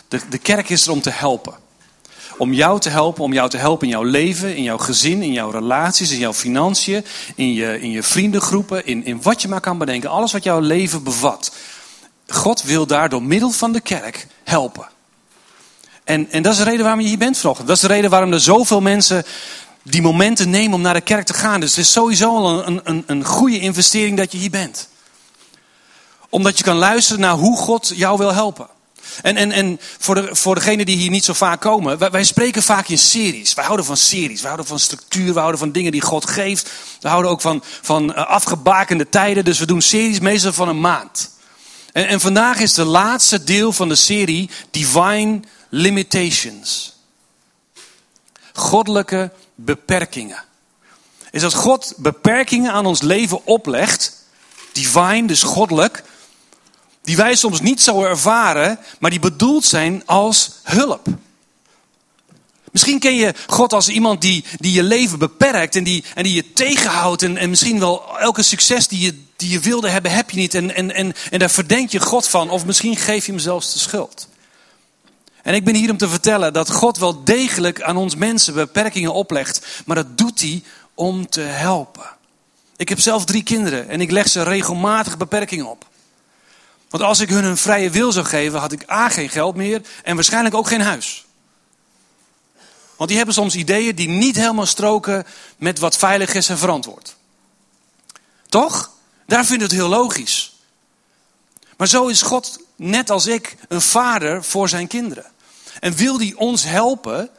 De kerk is er om te helpen. Om jou te helpen in jouw leven, in jouw gezin, in jouw relaties, in jouw financiën, in je vriendengroepen, in wat je maar kan bedenken. Alles wat jouw leven bevat. God wil daar door middel van de kerk helpen. En dat is de reden waarom je hier bent vanochtend. Dat is de reden waarom er zoveel mensen die momenten nemen om naar de kerk te gaan. Dus het is sowieso al een goede investering dat je hier bent. Omdat je kan luisteren naar hoe God jou wil helpen. En voor degenen die hier niet zo vaak komen. Wij spreken vaak in series. Wij houden van series. Wij houden van structuur. We houden van dingen die God geeft. We houden ook van afgebakende tijden. Dus we doen series meestal van een maand. En vandaag is de laatste deel van de serie Divine Limitations. Goddelijke beperkingen. Is dat God beperkingen aan ons leven oplegt. Divine, dus goddelijk. Die wij soms niet zo ervaren, maar die bedoeld zijn als hulp. Misschien ken je God als iemand die je leven beperkt en die je tegenhoudt. En misschien wel elke succes die je wilde hebben, heb je niet. En daar verdenk je God van. Of misschien geef je hem zelfs de schuld. En ik ben hier om te vertellen dat God wel degelijk aan ons mensen beperkingen oplegt. Maar dat doet hij om te helpen. Ik heb zelf 3 kinderen en ik leg ze regelmatig beperkingen op. Want als ik hun een vrije wil zou geven, had ik A, geen geld meer en waarschijnlijk ook geen huis. Want die hebben soms ideeën die niet helemaal stroken met wat veilig is en verantwoord. Toch? Daar vind ik het heel logisch. Maar zo is God, net als ik, een vader voor zijn kinderen. En wil hij ons helpen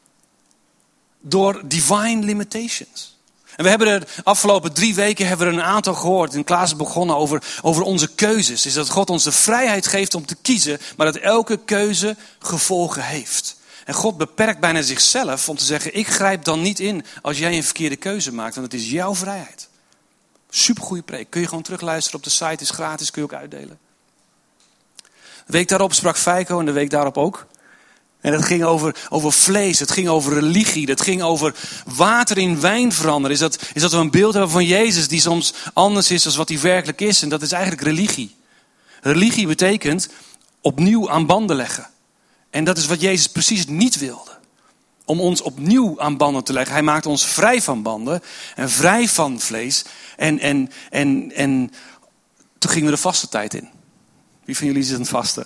door divine limitations. En we hebben er afgelopen 3 weken hebben we er een aantal gehoord. En Klaas is begonnen over onze keuzes. Is dat God ons de vrijheid geeft om te kiezen. Maar dat elke keuze gevolgen heeft. En God beperkt bijna zichzelf om te zeggen. Ik grijp dan niet in als jij een verkeerde keuze maakt. Want het is jouw vrijheid. Supergoeie preek. Kun je gewoon terugluisteren op de site. Is gratis. Kun je ook uitdelen. De week daarop sprak Feiko en de week daarop ook. En het ging over vlees, het ging over religie, het ging over water in wijn veranderen. Is dat we een beeld hebben van Jezus die soms anders is dan wat hij werkelijk is. En dat is eigenlijk religie. Religie betekent opnieuw aan banden leggen. En dat is wat Jezus precies niet wilde. Om ons opnieuw aan banden te leggen. Hij maakte ons vrij van banden en vrij van vlees. En toen gingen we de vaste tijd in. Wie van jullie zit aan het vasten?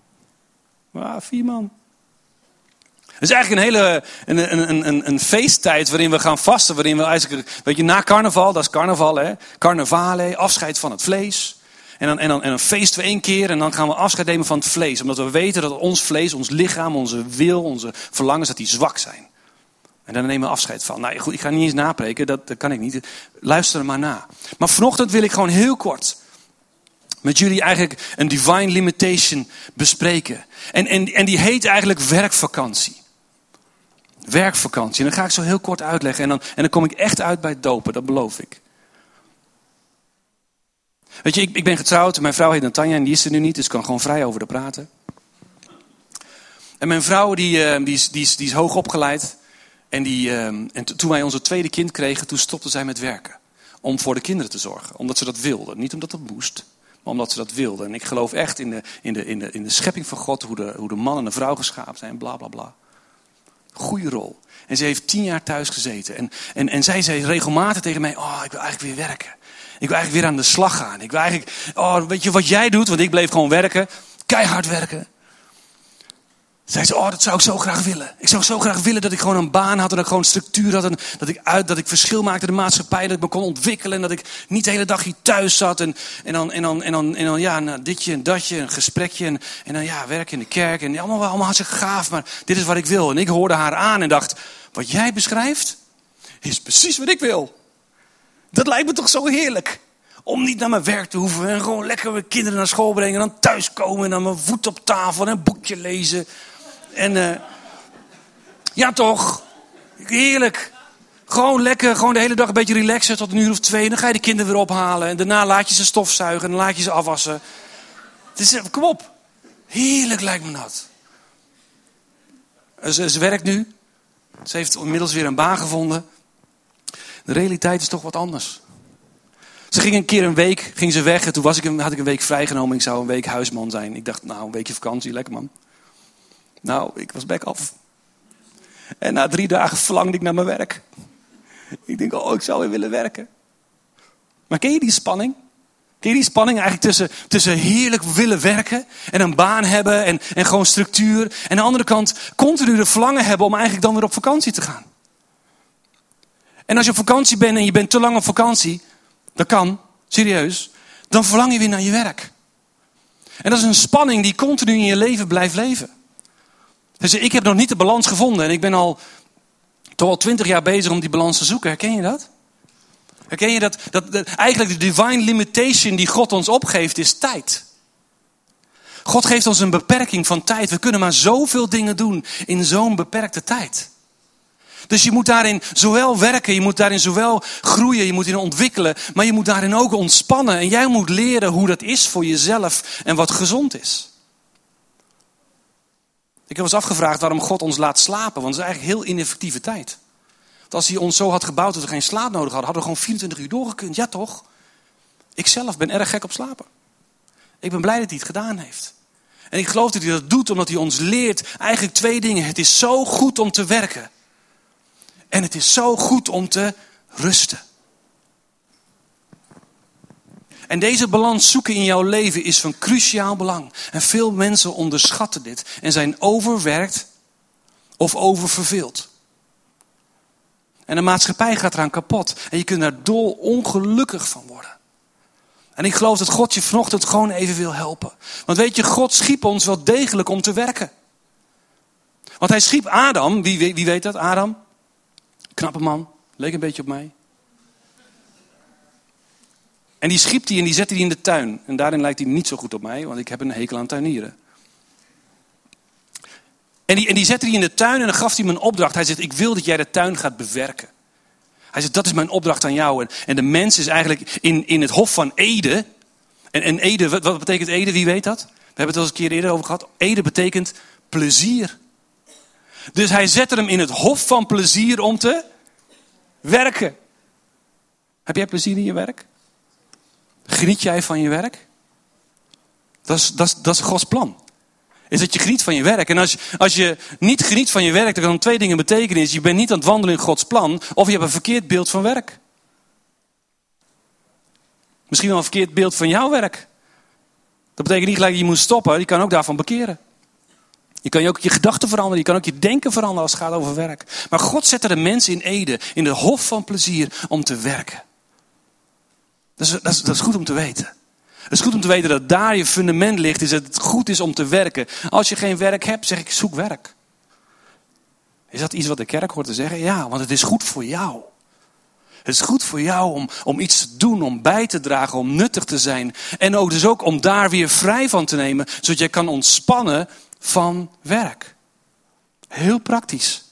4 man. Het is eigenlijk een feesttijd waarin we gaan vasten. Waarin we eigenlijk, weet je, na carnaval, dat is carnaval hè. Carnavale, afscheid van het vlees. En dan feesten we 1 keer en dan gaan we afscheid nemen van het vlees. Omdat we weten dat ons vlees, ons lichaam, onze wil, onze verlangens, dat die zwak zijn. En daar nemen we afscheid van. Nou goed, ik ga niet eens napreken, dat kan ik niet. Luister er maar na. Maar vanochtend wil ik gewoon heel kort met jullie eigenlijk een divine limitation bespreken. En die heet eigenlijk werkvakantie. Werkvakantie. En dat ga ik zo heel kort uitleggen. En dan kom ik echt uit bij het dopen, dat beloof ik. Weet je, ik ben getrouwd. Mijn vrouw heet Natanja en die is er nu niet. Dus ik kan gewoon vrij over haar praten. En mijn vrouw die is hoog opgeleid. En toen wij onze tweede kind kregen, toen stopte zij met werken. Om voor de kinderen te zorgen. Omdat ze dat wilde. Niet omdat dat moest. Maar omdat ze dat wilde. En ik geloof echt in de schepping van God. Hoe de man en de vrouw geschapen zijn. Bla bla bla. Goeie rol. En ze heeft 10 jaar thuis gezeten. En zij zei regelmatig tegen mij. Oh, ik wil eigenlijk weer werken. Ik wil eigenlijk weer aan de slag gaan. Ik wil eigenlijk. Oh, weet je wat jij doet? Want ik bleef gewoon werken. Keihard werken. Zei ze, oh, dat zou ik zo graag willen. Ik zou zo graag willen dat ik gewoon een baan had. En dat ik gewoon structuur had. En dat ik verschil maakte in de maatschappij. Dat ik me kon ontwikkelen. En dat ik niet de hele dag hier thuis zat. En dan ja, nou, ditje en datje. Een gesprekje. En dan ja, werken in de kerk. En allemaal hartstikke gaaf. Maar dit is wat ik wil. En ik hoorde haar aan en dacht, wat jij beschrijft is precies wat ik wil. Dat lijkt me toch zo heerlijk. Om niet naar mijn werk te hoeven. En gewoon lekker mijn kinderen naar school brengen. En dan thuiskomen. En dan mijn voet op tafel. En een boekje lezen. En ja toch. Heerlijk. Gewoon lekker. Gewoon de hele dag een beetje relaxen. Tot 1 uur of 2. En dan ga je de kinderen weer ophalen. En daarna laat je ze stofzuigen. En dan laat je ze afwassen. Kom op. Heerlijk lijkt me dat. Ze werkt nu. Ze heeft inmiddels weer een baan gevonden. De realiteit is toch wat anders. Ze ging een keer een week ging ze weg. En toen had ik een week vrijgenomen. Ik zou een week huisman zijn. Ik dacht, nou, een weekje vakantie. Lekker man. Nou, ik was back af. En na 3 dagen verlangde ik naar mijn werk. Ik denk, ik zou weer willen werken. Maar ken je die spanning? Ken je die spanning eigenlijk tussen heerlijk willen werken en een baan hebben en gewoon structuur. En aan de andere kant continu de verlangen hebben om eigenlijk dan weer op vakantie te gaan. En als je op vakantie bent en je bent te lang op vakantie, dat kan, serieus, dan verlang je weer naar je werk. En dat is een spanning die continu in je leven blijft leven. Dus ik heb nog niet de balans gevonden en ik ben toch al 20 jaar bezig om die balans te zoeken. Herken je dat? Herken je dat eigenlijk de divine limitation die God ons opgeeft is tijd. God geeft ons een beperking van tijd. We kunnen maar zoveel dingen doen in zo'n beperkte tijd. Dus je moet daarin zowel werken, je moet daarin zowel groeien, je moet in ontwikkelen. Maar je moet daarin ook ontspannen. En jij moet leren hoe dat is voor jezelf en wat gezond is. Ik heb ons afgevraagd waarom God ons laat slapen. Want het is eigenlijk heel ineffectieve tijd. Want als hij ons zo had gebouwd dat we geen slaap nodig hadden, hadden we gewoon 24 uur doorgekund. Ja toch? Ik zelf ben erg gek op slapen. Ik ben blij dat hij het gedaan heeft. En ik geloof dat hij dat doet omdat hij ons leert eigenlijk 2 dingen. Het is zo goed om te werken. En het is zo goed om te rusten. En deze balans zoeken in jouw leven is van cruciaal belang. En veel mensen onderschatten dit en zijn overwerkt of oververveeld. En de maatschappij gaat eraan kapot. En je kunt daar dol ongelukkig van worden. En ik geloof dat God je vanochtend gewoon even wil helpen. Want weet je, God schiep ons wel degelijk om te werken. Want hij schiep Adam, wie weet dat, Adam? Knappe man, leek een beetje op mij. En die schiep hij en die zette hij in de tuin. En daarin lijkt hij niet zo goed op mij, want ik heb een hekel aan tuinieren. En die zette hij in de tuin en dan gaf hij hem een opdracht. Hij zegt, ik wil dat jij de tuin gaat bewerken. Hij zegt, dat is mijn opdracht aan jou. En de mens is eigenlijk in het hof van Eden. En Eden, wat betekent Eden? Wie weet dat? We hebben het al eens een keer eerder over gehad. Eden betekent plezier. Dus hij zette hem in het hof van plezier om te werken. Heb jij plezier in je werk? Geniet jij van je werk? Dat is Gods plan. Is dat je geniet van je werk. En als je niet geniet van je werk, dan kan 2 dingen betekenen. Je bent niet aan het wandelen in Gods plan. Of je hebt een verkeerd beeld van werk. Misschien wel een verkeerd beeld van jouw werk. Dat betekent niet gelijk dat je moet stoppen. Je kan ook daarvan bekeren. Je kan ook je gedachten veranderen. Je kan ook je denken veranderen als het gaat over werk. Maar God zette de mens in Eden. In de hof van plezier om te werken. Dat is goed om te weten. Het is goed om te weten dat daar je fundament ligt. Is dat het goed is om te werken. Als je geen werk hebt, zeg ik zoek werk. Is dat iets wat de kerk hoort te zeggen? Ja, want het is goed voor jou. Het is goed voor jou om iets te doen, om bij te dragen, om nuttig te zijn. En ook dus ook om daar weer vrij van te nemen. Zodat jij kan ontspannen van werk. Heel praktisch.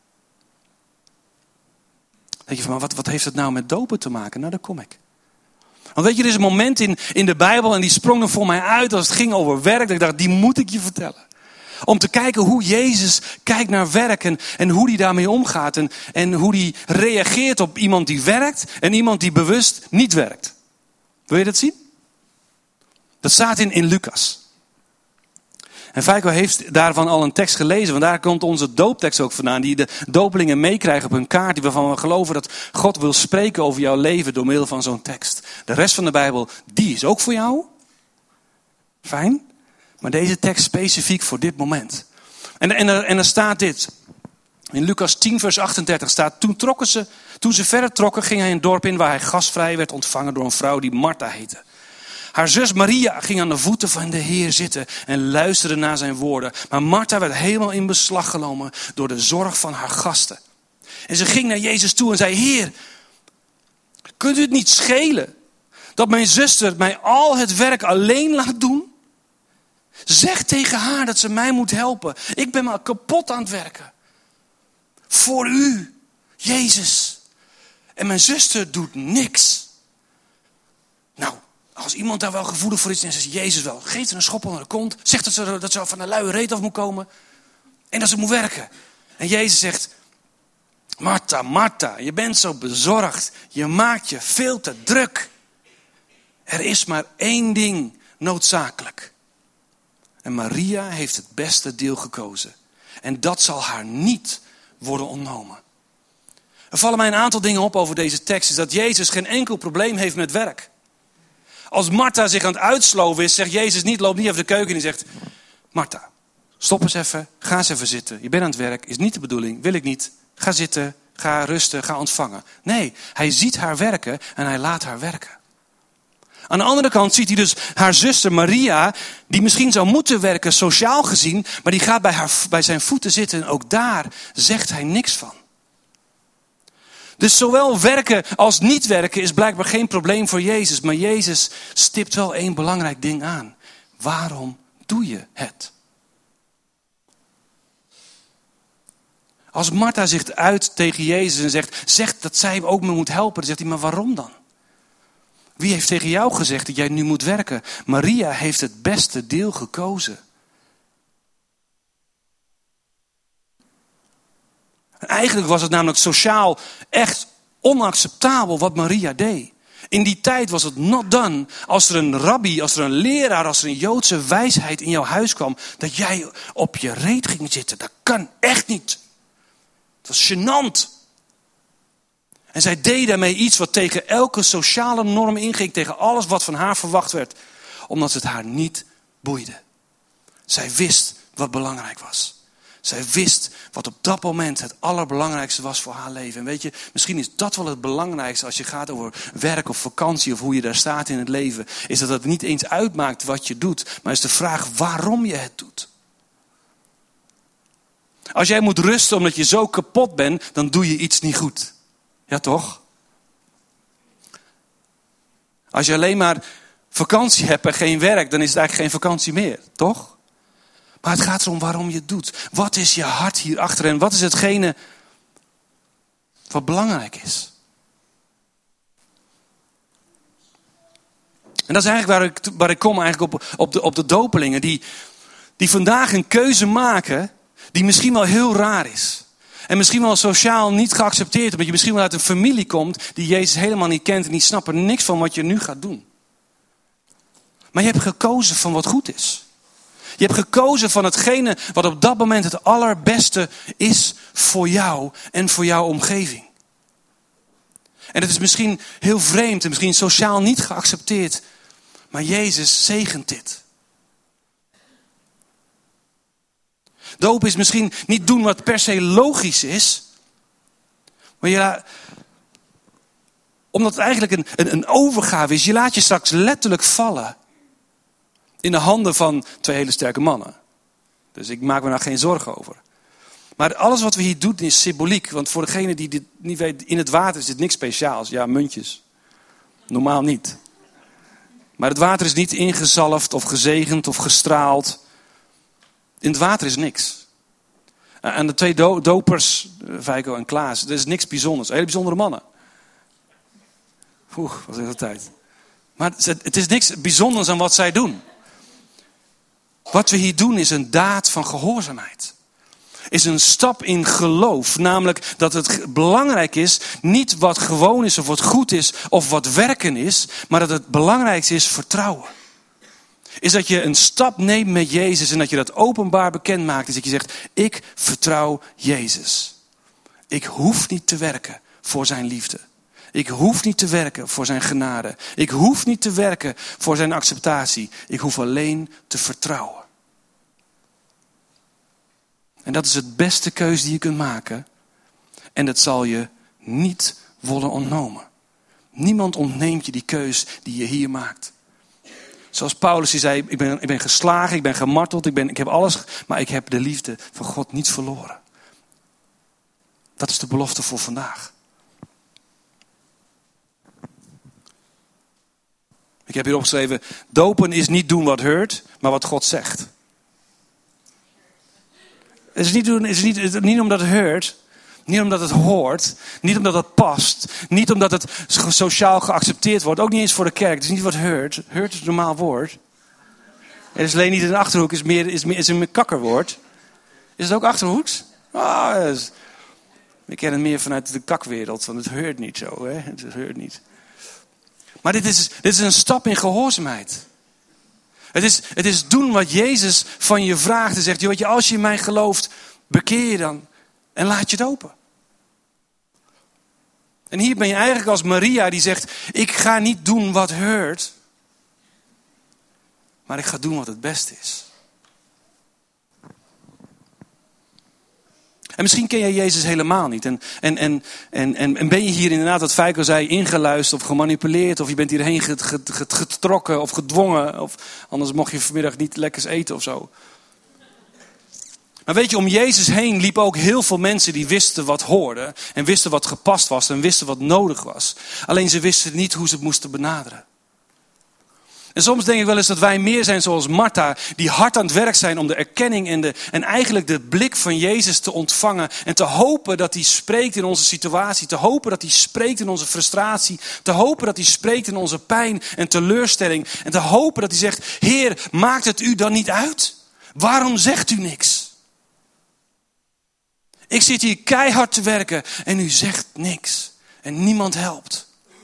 Denk je van, maar wat heeft het nou met dopen te maken? Nou, daar kom ik. Want weet je, er is een moment in de Bijbel en die sprong er voor mij uit als het ging over werk. Dat ik dacht, die moet ik je vertellen. Om te kijken hoe Jezus kijkt naar werk en hoe hij daarmee omgaat. En hoe hij reageert op iemand die werkt en iemand die bewust niet werkt. Wil je dat zien? Dat staat in Lucas. En Feiko heeft daarvan al een tekst gelezen. Want daar komt onze dooptekst ook vandaan. Die de dopelingen meekrijgen op hun kaart. Die waarvan we geloven dat God wil spreken over jouw leven door middel van zo'n tekst. De rest van de Bijbel, die is ook voor jou. Fijn. Maar deze tekst specifiek voor dit moment. En er staat dit. In Lucas 10 vers 38 staat. Toen ze verder trokken ging hij een dorp in waar hij gastvrij werd ontvangen door een vrouw die Martha heette. Haar zus Maria ging aan de voeten van de Heer zitten en luisterde naar zijn woorden. Maar Martha werd helemaal in beslag genomen door de zorg van haar gasten. En ze ging naar Jezus toe en zei, Heer, kunt u het niet schelen dat mijn zuster mij al het werk alleen laat doen? Zeg tegen haar dat ze mij moet helpen. Ik ben maar kapot aan het werken. Voor u, Jezus. En mijn zuster doet niks. Nou, als iemand daar wel gevoelig voor is, dan zegt Jezus wel. Geef haar een schop onder de kont. Zegt dat ze van de luie reet af moet komen. En dat ze moet werken. En Jezus zegt, Martha, Martha, je bent zo bezorgd. Je maakt je veel te druk. Er is maar 1 ding noodzakelijk. En Maria heeft het beste deel gekozen. En dat zal haar niet worden ontnomen. Er vallen mij een aantal dingen op over deze tekst. Is dat Jezus geen enkel probleem heeft met werk. Als Martha zich aan het uitsloven is, zegt Jezus niet, loop niet even de keuken in. Die zegt, Martha, stop eens even, ga eens even zitten. Je bent aan het werk, is niet de bedoeling, wil ik niet. Ga zitten, ga rusten, ga ontvangen. Nee, hij ziet haar werken en hij laat haar werken. Aan de andere kant ziet hij dus haar zuster Maria, die misschien zou moeten werken sociaal gezien, maar die gaat bij zijn voeten zitten en ook daar zegt hij niks van. Dus zowel werken als niet werken is blijkbaar geen probleem voor Jezus. Maar Jezus stipt wel één belangrijk ding aan. Waarom doe je het? Als Martha zich uit tegen Jezus en zegt dat zij ook me moet helpen, dan zegt hij, maar waarom dan? Wie heeft tegen jou gezegd dat jij nu moet werken? Maria heeft het beste deel gekozen. Eigenlijk was het namelijk sociaal echt onacceptabel wat Maria deed. In die tijd was het not done. Als er een rabbi, als er een leraar, als er een Joodse wijsheid in jouw huis kwam, dat jij op je reet ging zitten. Dat kan echt niet. Het was gênant. En zij deed daarmee iets wat tegen elke sociale norm inging, tegen alles wat van haar verwacht werd. Omdat het haar niet boeide. Zij wist wat belangrijk was. Zij wist wat op dat moment het allerbelangrijkste was voor haar leven. En weet je, misschien is dat wel het belangrijkste als je gaat over werk of vakantie of hoe je daar staat in het leven. Is dat het niet eens uitmaakt wat je doet, maar is de vraag waarom je het doet. Als jij moet rusten omdat je zo kapot bent, dan doe je iets niet goed. Ja toch? Als je alleen maar vakantie hebt en geen werk, dan is het eigenlijk geen vakantie meer, toch? Maar het gaat erom waarom je het doet. Wat is je hart hierachter en wat is hetgene wat belangrijk is? En dat is eigenlijk waar ik kom eigenlijk op de dopelingen. Die vandaag een keuze maken die misschien wel heel raar is. En misschien wel sociaal niet geaccepteerd. Omdat je misschien wel uit een familie komt die Jezus helemaal niet kent. En die snappen niks van wat je nu gaat doen. Maar je hebt gekozen van wat goed is. Je hebt gekozen van hetgene wat op dat moment het allerbeste is voor jou en voor jouw omgeving. En het is misschien heel vreemd en misschien sociaal niet geaccepteerd. Maar Jezus zegent dit. Doop is misschien niet doen wat per se logisch is. Maar omdat het eigenlijk een overgave is. Je laat je straks letterlijk vallen. In de handen van 2 hele sterke mannen. Dus ik maak me daar geen zorgen over. Maar alles wat we hier doen is symboliek. Want voor degene die dit niet weet, in het water is dit niks speciaals. Ja, muntjes. Normaal niet. Maar het water is niet ingezalfd of gezegend of gestraald. In het water is niks. En de 2 dopers, Feiko en Klaas, dat is niks bijzonders. Hele bijzondere mannen. Oeh, wat is dat tijd. Maar het is niks bijzonders aan wat zij doen. Wat we hier doen is een daad van gehoorzaamheid. Is een stap in geloof. Namelijk dat het belangrijk is, niet wat gewoon is of wat goed is of wat werken is. Maar dat het belangrijkste is vertrouwen. Is dat je een stap neemt met Jezus en dat je dat openbaar bekend maakt. Is dat je zegt, ik vertrouw Jezus. Ik hoef niet te werken voor zijn liefde. Ik hoef niet te werken voor zijn genade. Ik hoef niet te werken voor zijn acceptatie. Ik hoef alleen te vertrouwen. En dat is het beste keus die je kunt maken. En dat zal je niet worden ontnomen. Niemand ontneemt je die keus die je hier maakt. Zoals Paulus die zei, ik ben geslagen, ik ben gemarteld, ik heb alles, maar ik heb de liefde van God niet verloren. Dat is de belofte voor vandaag. Ik heb hier opgeschreven, dopen is niet doen wat heurt, maar wat God zegt. Het is niet omdat het heurt, niet omdat het hoort, niet omdat het past, niet omdat het sociaal geaccepteerd wordt, ook niet eens voor de kerk. Het is niet wat heurt. Heurt is een normaal woord. Het is alleen niet een Achterhoek, is een kakkerwoord. Is het ook Achterhoeks? Ik ken het meer vanuit de kakwereld, want het heurt niet zo. Hè? Het heurt niet. Maar dit is een stap in gehoorzaamheid. Het is doen wat Jezus van je vraagt en zegt, joh, als je in mij gelooft, bekeer je dan en laat je dopen. En hier ben je eigenlijk als Maria die zegt, ik ga niet doen wat hoort, maar ik ga doen wat het beste is. En misschien ken jij Jezus helemaal niet. En ben je hier inderdaad, wat Feiko zei, ingeluisterd of gemanipuleerd. Of je bent hierheen getrokken of gedwongen. Of anders mocht je vanmiddag niet lekkers eten of zo. Maar weet je, om Jezus heen liepen ook heel veel mensen die wisten wat hoorde. En wisten wat gepast was en wisten wat nodig was. Alleen ze wisten niet hoe ze het moesten benaderen. En soms denk ik wel eens dat wij meer zijn zoals Martha, die hard aan het werk zijn om de erkenning en eigenlijk de blik van Jezus te ontvangen. En te hopen dat hij spreekt in onze situatie. Te hopen dat hij spreekt in onze frustratie. Te hopen dat hij spreekt in onze pijn en teleurstelling. En te hopen dat hij zegt, Heer, maakt het u dan niet uit? Waarom zegt u niks? Ik zit hier keihard te werken en u zegt niks. En niemand helpt.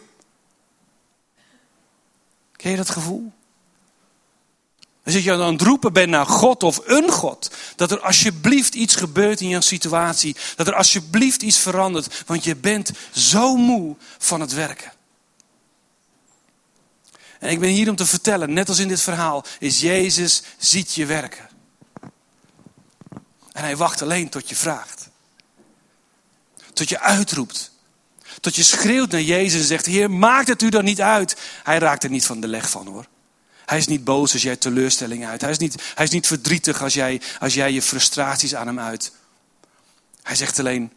Ken je dat gevoel? Als je aan het roepen bent naar God of een God. Dat er alsjeblieft iets gebeurt in jouw situatie. Dat er alsjeblieft iets verandert. Want je bent zo moe van het werken. En ik ben hier om te vertellen, net als in dit verhaal, is Jezus ziet je werken. En hij wacht alleen tot je vraagt. Tot je uitroept. Tot je schreeuwt naar Jezus en zegt, Heer, maakt het u dan niet uit? Hij raakt er niet van de leg van, hoor. Hij is niet boos als jij teleurstelling uit. Hij is niet verdrietig als jij je frustraties aan hem uit. Hij zegt alleen,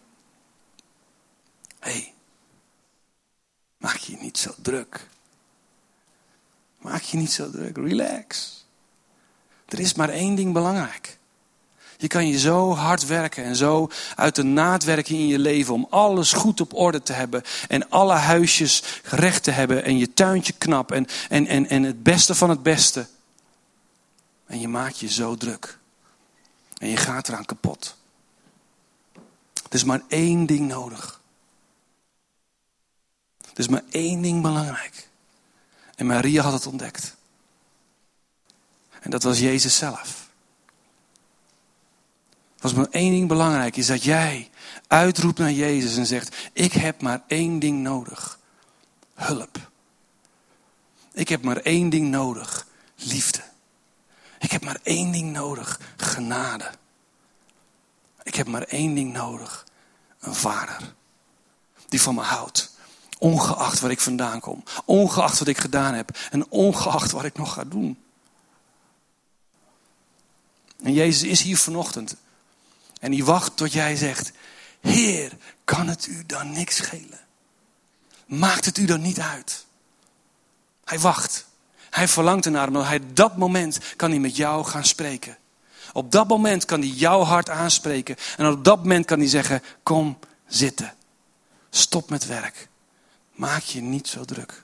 hey, maak je niet zo druk. Maak je niet zo druk, relax. Er is maar één ding belangrijk. Je kan je zo hard werken en zo uit de naad werken in je leven om alles goed op orde te hebben. En alle huisjes recht te hebben en je tuintje knap en het beste van het beste. En je maakt je zo druk. En je gaat eraan kapot. Er is maar één ding nodig. Er is maar één ding belangrijk. En Maria had het ontdekt. En dat was Jezus zelf. Als maar één ding belangrijk is, dat jij uitroept naar Jezus en zegt, ik heb maar één ding nodig. Hulp. Ik heb maar één ding nodig. Liefde. Ik heb maar één ding nodig. Genade. Ik heb maar één ding nodig. Een vader. Die van me houdt. Ongeacht waar ik vandaan kom. Ongeacht wat ik gedaan heb. En ongeacht wat ik nog ga doen. En Jezus is hier vanochtend. En die wacht tot jij zegt, Heer, kan het u dan niks schelen? Maakt het u dan niet uit? Hij wacht. Hij verlangt ernaar, omdat hij dat moment kan hij met jou gaan spreken. Op dat moment kan hij jouw hart aanspreken. En op dat moment kan hij zeggen, kom zitten. Stop met werk. Maak je niet zo druk.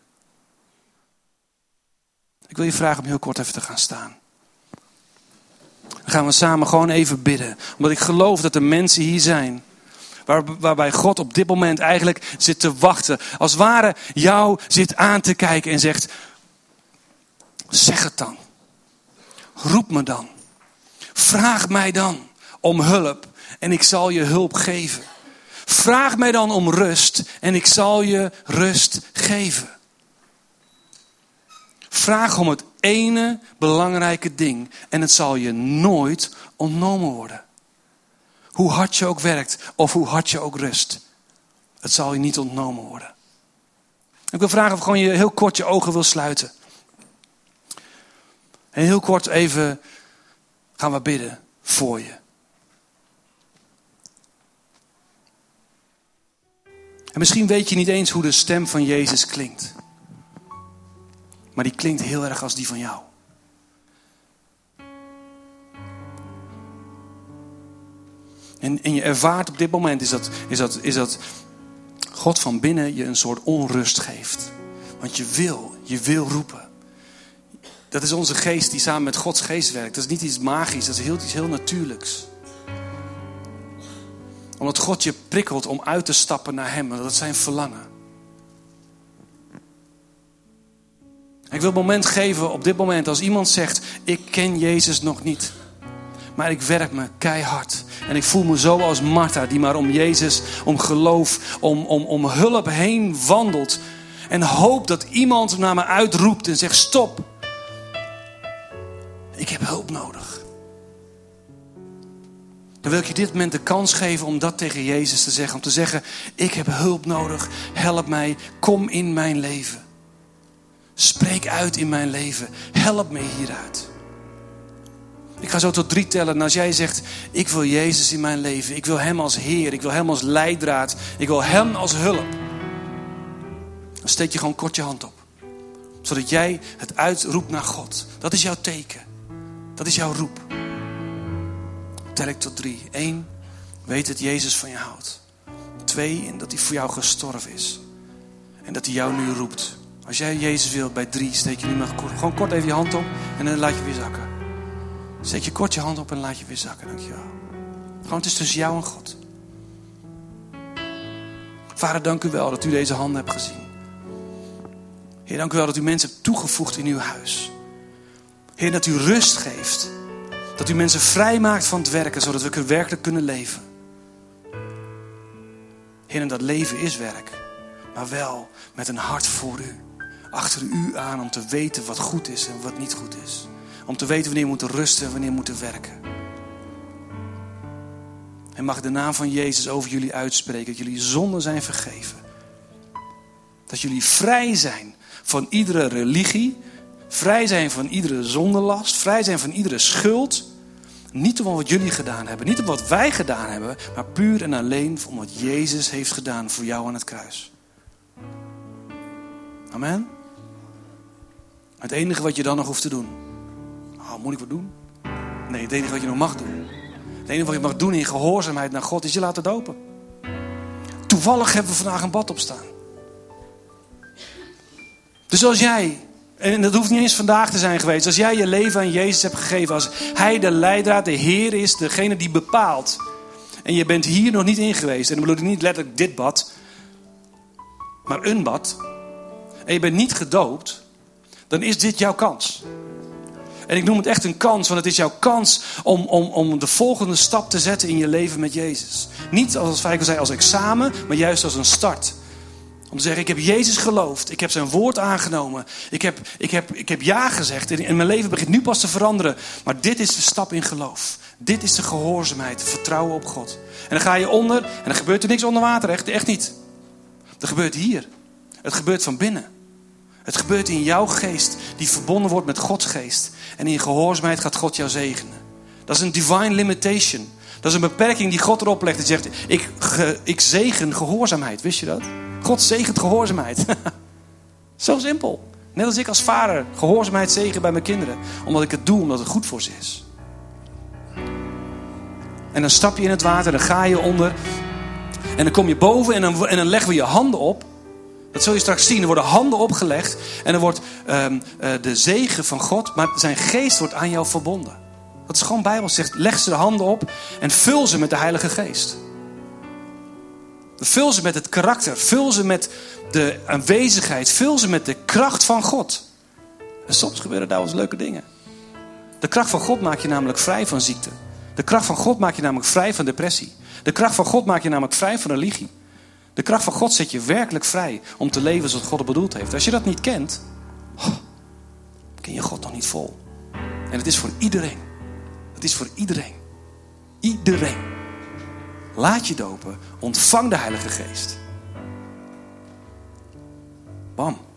Ik wil je vragen om heel kort even te gaan staan. Dan gaan we samen gewoon even bidden. Omdat ik geloof dat er mensen hier zijn. Waarbij God op dit moment eigenlijk zit te wachten. Als het ware jou zit aan te kijken en zegt, zeg het dan. Roep me dan. Vraag mij dan om hulp en ik zal je hulp geven. Vraag mij dan om rust en ik zal je rust geven. Vraag om het ene belangrijke ding en het zal je nooit ontnomen worden. Hoe hard je ook werkt of hoe hard je ook rust. Het zal je niet ontnomen worden. Ik wil vragen of gewoon je heel kort je ogen wil sluiten. En heel kort even gaan we bidden voor je. En misschien weet je niet eens hoe de stem van Jezus klinkt. Maar die klinkt heel erg als die van jou. En je ervaart op dit moment is dat God van binnen je een soort onrust geeft. Want je wil roepen. Dat is onze geest die samen met Gods geest werkt. Dat is niet iets magisch, dat is iets heel natuurlijks. Omdat God je prikkelt om uit te stappen naar hem. Dat is zijn verlangen. Ik wil een moment geven op dit moment als iemand zegt, ik ken Jezus nog niet. Maar ik werk me keihard. En ik voel me zo als Martha die maar om Jezus, om geloof, om hulp heen wandelt. En hoopt dat iemand naar me uitroept en zegt stop. Ik heb hulp nodig. Dan wil ik je dit moment de kans geven om dat tegen Jezus te zeggen. Om te zeggen, ik heb hulp nodig. Help mij. Kom in mijn leven. Spreek uit in mijn leven. Help me hieruit. Ik ga zo tot 3 tellen. En als jij zegt, ik wil Jezus in mijn leven. Ik wil hem als Heer. Ik wil hem als leidraad. Ik wil hem als hulp. Dan steek je gewoon kort je hand op. Zodat jij het uitroept naar God. Dat is jouw teken. Dat is jouw roep. Tel ik tot 3. 1. Weet dat Jezus van je houdt. 2. En dat hij voor jou gestorven is. En dat hij jou nu roept. Als jij Jezus wilt bij 3, steek je nu maar gewoon kort even je hand op. En dan laat je weer zakken. Steek je kort je hand op en laat je weer zakken. Dankjewel. Gewoon het is tussen jou en God. Vader, dank u wel dat u deze handen hebt gezien. Heer, dank u wel dat u mensen hebt toegevoegd in uw huis. Heer, dat u rust geeft. Dat u mensen vrijmaakt van het werken, zodat we werkelijk kunnen leven. Heer, en dat leven is werk. Maar wel met een hart voor u. Achter u aan om te weten wat goed is en wat niet goed is. Om te weten wanneer we moeten rusten en wanneer we moeten werken. En mag de naam van Jezus over jullie uitspreken. Dat jullie zonden zijn vergeven. Dat jullie vrij zijn van iedere religie. Vrij zijn van iedere zondelast. Vrij zijn van iedere schuld. Niet om wat jullie gedaan hebben. Niet om wat wij gedaan hebben. Maar puur en alleen om wat Jezus heeft gedaan voor jou aan het kruis. Amen. Het enige wat je dan nog hoeft te doen. Oh, moet ik wat doen? Nee, het enige wat je nog mag doen. Het enige wat je mag doen in gehoorzaamheid naar God is je laten dopen. Toevallig hebben we vandaag een bad op staan. Dus als jij, en dat hoeft niet eens vandaag te zijn geweest. Als jij je leven aan Jezus hebt gegeven. Als hij de leidraad, de Heer is. Degene die bepaalt. En je bent hier nog niet in geweest. En dan bedoel ik niet letterlijk dit bad. Maar een bad. En je bent niet gedoopt. Dan is dit jouw kans. En ik noem het echt een kans. Want het is jouw kans om de volgende stap te zetten in je leven met Jezus. Niet als ik al zei als examen. Maar juist als een start. Om te zeggen, ik heb Jezus geloofd. Ik heb zijn woord aangenomen. Ik heb ja gezegd. En mijn leven begint nu pas te veranderen. Maar dit is de stap in geloof. Dit is de gehoorzaamheid. Vertrouwen op God. En dan ga je onder. En dan gebeurt er niks onder water. Echt niet. Dat gebeurt hier. Het gebeurt van binnen. Het gebeurt in jouw geest. Die verbonden wordt met Gods geest. En in gehoorzaamheid gaat God jou zegenen. Dat is een divine limitation. Dat is een beperking die God erop legt. Hij zegt, ik zegen gehoorzaamheid. Wist je dat? God zegent gehoorzaamheid. Zo simpel. Net als ik als vader gehoorzaamheid zegen bij mijn kinderen. Omdat ik het doe, omdat het goed voor ze is. En dan stap je in het water, dan ga je onder. En dan kom je boven en dan leggen we je handen op. Dat zul je straks zien. Er worden handen opgelegd. En er wordt de zegen van God. Maar zijn geest wordt aan jou verbonden. Dat is gewoon Bijbel. Zegt, leg ze de handen op. En vul ze met de Heilige Geest. Vul ze met het karakter. Vul ze met de aanwezigheid. Vul ze met de kracht van God. En soms gebeuren daar wel eens leuke dingen. De kracht van God maakt je namelijk vrij van ziekte. De kracht van God maakt je namelijk vrij van depressie. De kracht van God maakt je namelijk vrij van religie. De kracht van God zet je werkelijk vrij om te leven zoals God het bedoeld heeft. Als je dat niet kent, ken je God nog niet vol. En het is voor iedereen. Het is voor iedereen. Iedereen. Laat je dopen. Ontvang de Heilige Geest. Bam.